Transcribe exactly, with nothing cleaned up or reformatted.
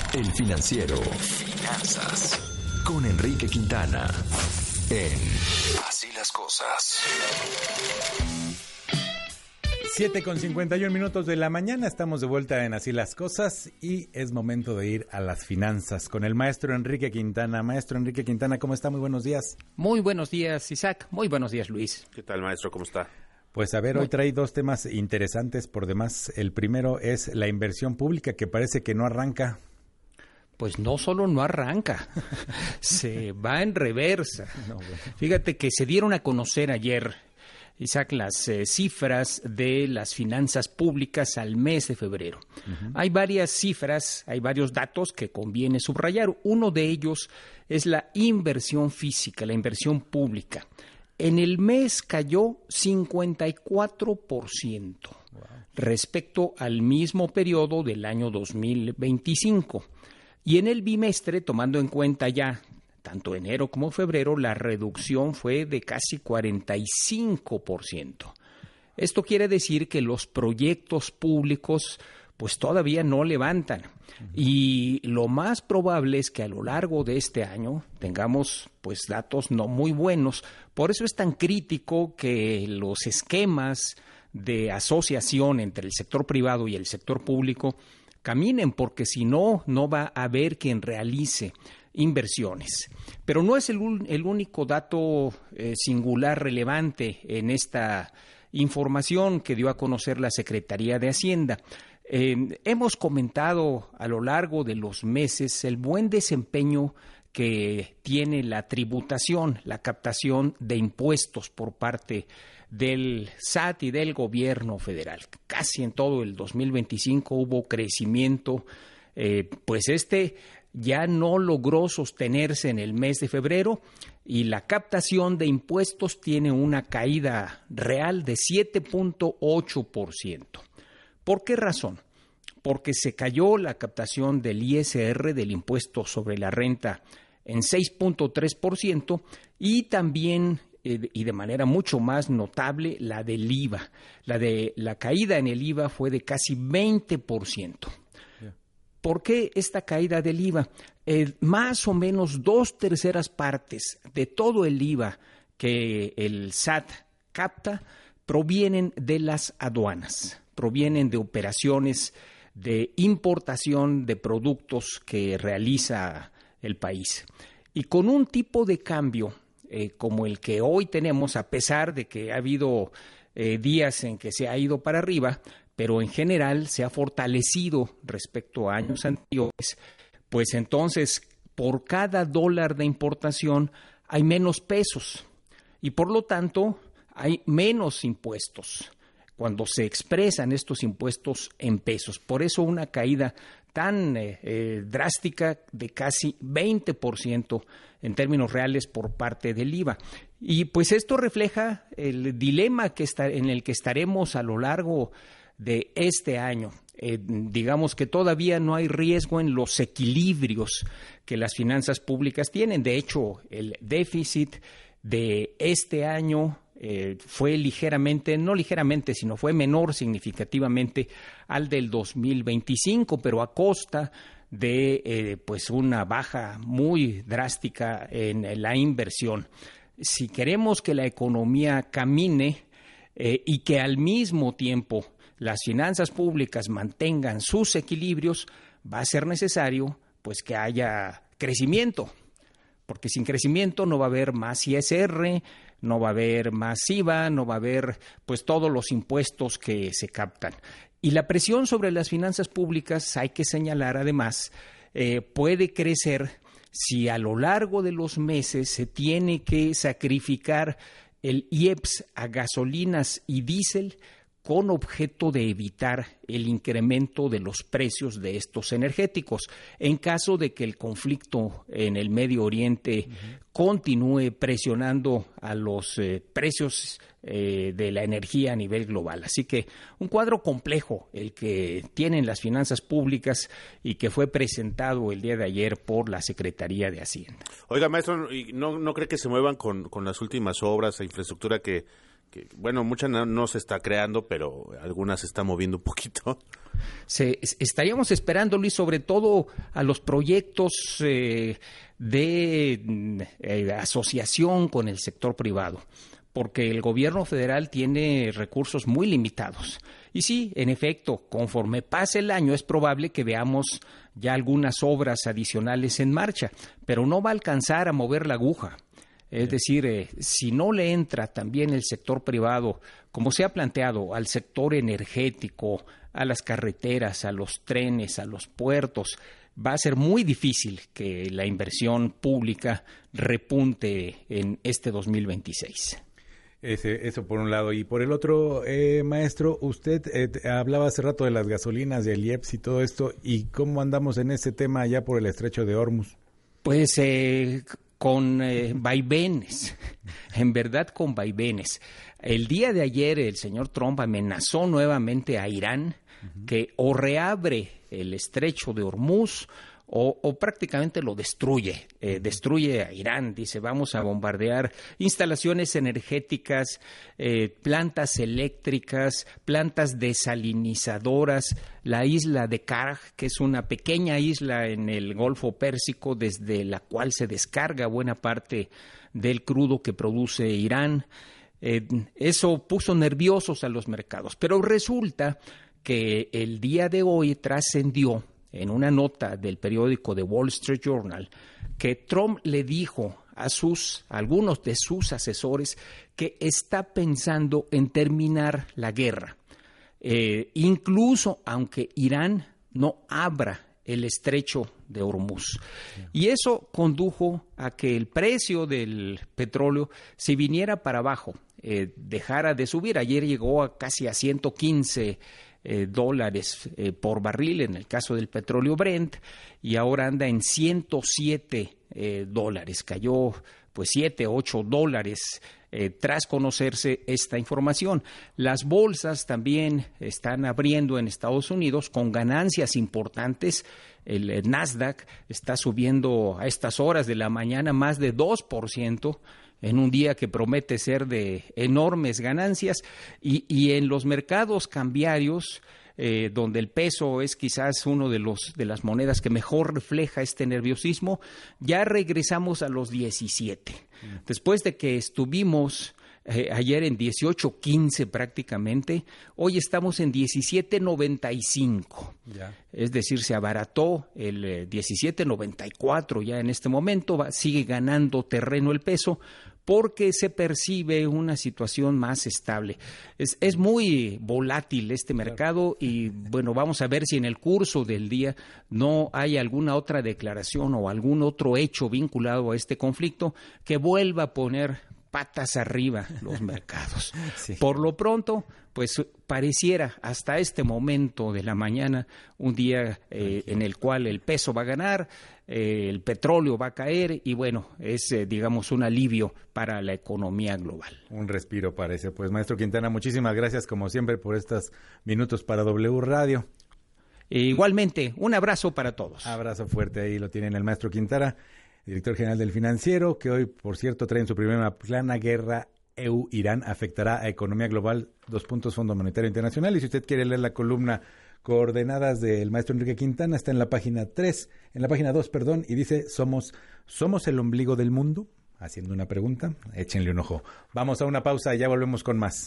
El Financiero. Finanzas. Con Enrique Quintana. En Así las Cosas. siete con cincuenta y uno minutos de la mañana, estamos de vuelta en Así las Cosas y es momento de ir a las finanzas con el maestro Enrique Quintana. Maestro Enrique Quintana, ¿cómo está? Muy buenos días. Muy buenos días, Isaac. Muy buenos días, Luis. ¿Qué tal, maestro? ¿Cómo está? Pues a ver, Muy... hoy trae dos temas interesantes por demás. El primero es la inversión pública, que parece que no arranca. Pues no solo no arranca, se va en reversa. No, bueno. Fíjate que se dieron a conocer ayer, Isaac, las eh, cifras de las finanzas públicas al mes de febrero. Uh-huh. Hay varias cifras, hay varios datos que conviene subrayar. Uno de ellos es la inversión física, la inversión pública. En el mes cayó cincuenta y cuatro por ciento wow. respecto al mismo periodo del año dos mil veinticinco. Y en el bimestre, tomando en cuenta ya tanto enero como febrero, la reducción fue de casi cuarenta y cinco por ciento. Esto quiere decir que los proyectos públicos pues todavía no levantan. Uh-huh. Y lo más probable es que a lo largo de este año tengamos pues datos no muy buenos. Por eso es tan crítico que los esquemas de asociación entre el sector privado y el sector público caminen, porque si no, no va a haber quien realice inversiones. Pero no es el, el único dato eh, singular relevante en esta información que dio a conocer la Secretaría de Hacienda. Eh, hemos comentado a lo largo de los meses el buen desempeño que tiene la tributación, la captación de impuestos por parte del S A T y del gobierno federal. Casi en todo el dos mil veinticinco hubo crecimiento, eh, pues este ya no logró sostenerse en el mes de febrero y la captación de impuestos tiene una caída real de siete punto ocho por ciento. ¿Por qué razón? Porque se cayó la captación del I S R, del impuesto sobre la renta, en seis punto tres por ciento y también eh, y de manera mucho más notable la del I V A. La de la caída en el I V A fue de casi veinte por ciento. Yeah. ¿Por qué esta caída del I V A? Eh, más o menos dos terceras partes de todo el I V A que el S A T capta provienen de las aduanas, provienen de operaciones de importación de productos que realiza el país. Y con un tipo de cambio eh, como el que hoy tenemos, a pesar de que ha habido eh, días en que se ha ido para arriba, pero en general se ha fortalecido respecto a años anteriores, pues entonces por cada dólar de importación hay menos pesos y por lo tanto hay menos impuestos cuando se expresan estos impuestos en pesos. Por eso una caída tan eh, eh, drástica de casi veinte por ciento en términos reales por parte del I V A. Y pues esto refleja el dilema que está, en el que estaremos a lo largo de este año. Eh, digamos que todavía no hay riesgo en los equilibrios que las finanzas públicas tienen. De hecho, el déficit de este año Eh, fue ligeramente, no ligeramente, sino fue menor significativamente al del dos mil veinticinco, pero a costa de eh, pues una baja muy drástica en, en la inversión. Si queremos que la economía camine eh, y que al mismo tiempo las finanzas públicas mantengan sus equilibrios, va a ser necesario pues que haya crecimiento. Porque sin crecimiento no va a haber más I S R, no va a haber más I V A, no va a haber pues todos los impuestos que se captan. Y la presión sobre las finanzas públicas, hay que señalar además, eh, puede crecer si a lo largo de los meses se tiene que sacrificar el I E P S a gasolinas y diésel con objeto de evitar el incremento de los precios de estos energéticos. En caso de que el conflicto en el Medio Oriente uh-huh. continúe presionando a los eh, precios eh, de la energía a nivel global. Así que un cuadro complejo el que tienen las finanzas públicas y que fue presentado el día de ayer por la Secretaría de Hacienda. Oiga, maestro, ¿no, no cree que se muevan con, con las últimas obras e infraestructura que que bueno, mucha no, no se está creando, pero algunas se está moviendo un poquito. Se, estaríamos esperando, Luis, sobre todo a los proyectos eh, de eh, asociación con el sector privado, porque el gobierno federal tiene recursos muy limitados. Y sí, en efecto, conforme pase el año es probable que veamos ya algunas obras adicionales en marcha, pero no va a alcanzar a mover la aguja. Es decir, eh, si no le entra también el sector privado, como se ha planteado, al sector energético, a las carreteras, a los trenes, a los puertos, va a ser muy difícil que la inversión pública repunte en este dos mil veintiséis. Ese, eso por un lado. Y por el otro, eh, maestro, usted eh, hablaba hace rato de las gasolinas, del I E P S y todo esto, ¿y cómo andamos en ese tema allá por el estrecho de Hormuz? Pues eh, con eh, vaivenes, en verdad con vaivenes. El día de ayer el señor Trump amenazó nuevamente a Irán uh-huh. que o reabre el estrecho de Hormuz O, o prácticamente lo destruye, eh, destruye a Irán, dice, vamos a bombardear instalaciones energéticas, eh, plantas eléctricas, plantas desalinizadoras, la isla de Karaj, que es una pequeña isla en el Golfo Pérsico desde la cual se descarga buena parte del crudo que produce Irán. Eh, eso puso nerviosos a los mercados, pero resulta que el día de hoy trascendió en una nota del periódico The Wall Street Journal, que Trump le dijo a sus, a algunos de sus asesores que está pensando en terminar la guerra, eh, incluso aunque Irán no abra el estrecho de Hormuz. Y eso condujo a que el precio del petróleo se viniera para abajo, eh, dejara de subir. Ayer llegó a casi a ciento quince Eh, dólares eh, por barril en el caso del petróleo Brent, y ahora anda en ciento siete eh, dólares, cayó pues siete, ocho dólares eh, tras conocerse esta información. Las bolsas también están abriendo en Estados Unidos con ganancias importantes. El, el Nasdaq está subiendo a estas horas de la mañana más de dos por ciento, en un día que promete ser de enormes ganancias, y, y en los mercados cambiarios, eh, donde el peso es quizás uno de los de las monedas que mejor refleja este nerviosismo, ya regresamos a los diecisiete. Mm. Después de que estuvimos eh, ayer en dieciocho quince prácticamente, hoy estamos en diecisiete noventa y cinco. Ya. Es decir, se abarató el eh, diecisiete noventa y cuatro ya en este momento, va, sigue ganando terreno el peso, porque se percibe una situación más estable. Es, es muy volátil este mercado y, bueno, vamos a ver si en el curso del día no hay alguna otra declaración o algún otro hecho vinculado a este conflicto que vuelva a poner patas arriba los mercados. Sí. Por lo pronto, pues pareciera hasta este momento de la mañana un día eh, en el cual el peso va a ganar, eh, el petróleo va a caer y bueno, es eh, digamos un alivio para la economía global. Un respiro parece. Pues maestro Quintana, muchísimas gracias como siempre por estos minutos para W Radio. E igualmente, un abrazo para todos. Abrazo fuerte, ahí lo tienen el maestro Quintana, director general del Financiero, que hoy, por cierto, trae en su primera plana guerra E U-Irán afectará a economía global, dos puntos, Fondo Monetario Internacional. Y si usted quiere leer la columna Coordenadas del maestro Enrique Quintana, está en la página tres, en la página dos, perdón, y dice, ¿somos, ¿somos el ombligo del mundo? Haciendo una pregunta, échenle un ojo. Vamos a una pausa y ya volvemos con más.